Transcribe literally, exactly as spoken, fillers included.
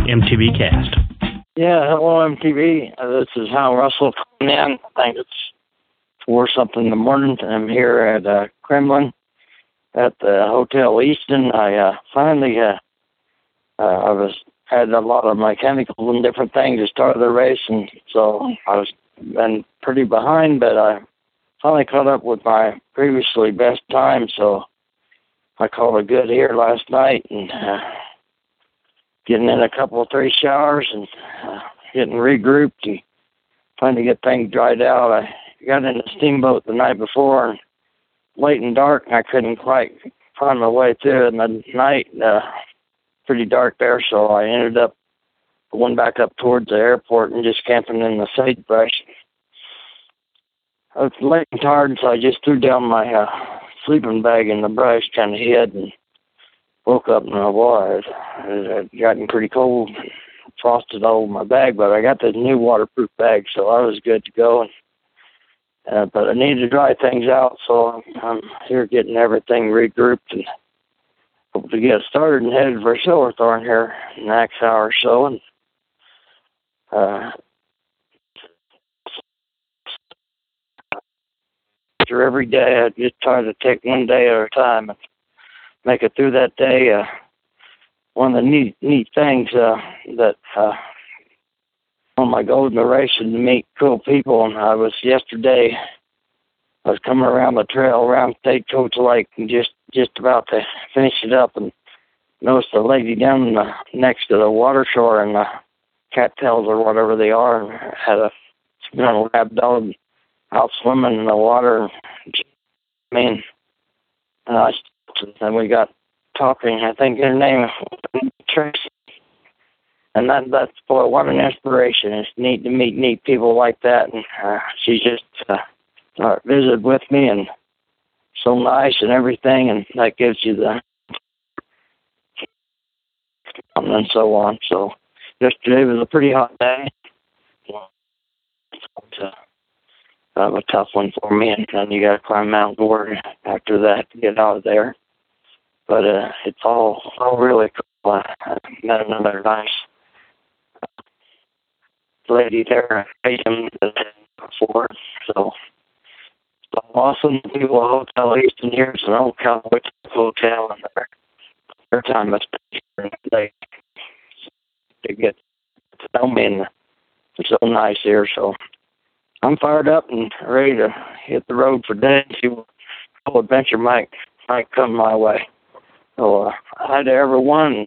M T V Cast. Yeah, hello, M T V. Uh, this is Hal Russell coming in. I think it's four something in the morning. I'm here at uh, Kremlin at the Hotel Easton. I uh, finally, uh, uh, I was had a lot of mechanical and different things to start the race, and so I was been pretty behind, but I finally caught up with my previously best time, so I called it good here last night, and uh, getting in a couple of three showers and uh, getting regrouped and trying to get things dried out. I got in a steamboat the night before and late and dark, and I couldn't quite find my way through it in the night. Uh, pretty dark there, so I ended up going back up towards the airport and just camping in the sagebrush. I was late and tired, so I just threw down my uh, sleeping bag in the brush, kind of hid, and woke up and I was. It had gotten pretty cold, frosted all over my bag, but I got this new waterproof bag, so I was good to go. And, uh, but I needed to dry things out, so I'm, I'm here getting everything regrouped and hope to get started and headed for Silverthorne here in the next hour or so. And uh, after every day, I just try to take one day at a time and make it through that day. Uh, one of the neat, neat things uh, that uh, on my goal in the race is to meet cool people. And I was yesterday, I was coming around the trail around Stagecoach Lake and just, just about to finish it up and noticed a lady down the, next to the water shore and the cattails or whatever they are, and had a small lab dog out swimming in the water. I mean, and I and we got talking. I think her name is Tracy, and that that's boy, what an inspiration! It's neat to meet neat people like that, and uh, she just uh, uh, visited with me, and so nice and everything, and that gives you the and so on. So yesterday was a pretty hot day. It's uh, a tough one for me, and then you got to climb Mount Gordon after that to get out of there. But uh, it's all all really cool. I met another nice lady there I him before, so it's awesome. People at Hotel Easton here, it's an old cowboy hotel, and their their time is they to get to know me, and it's so nice here. So I'm fired up and ready to hit the road for day and see what whole adventure might might come my way. So uh, hi to everyone.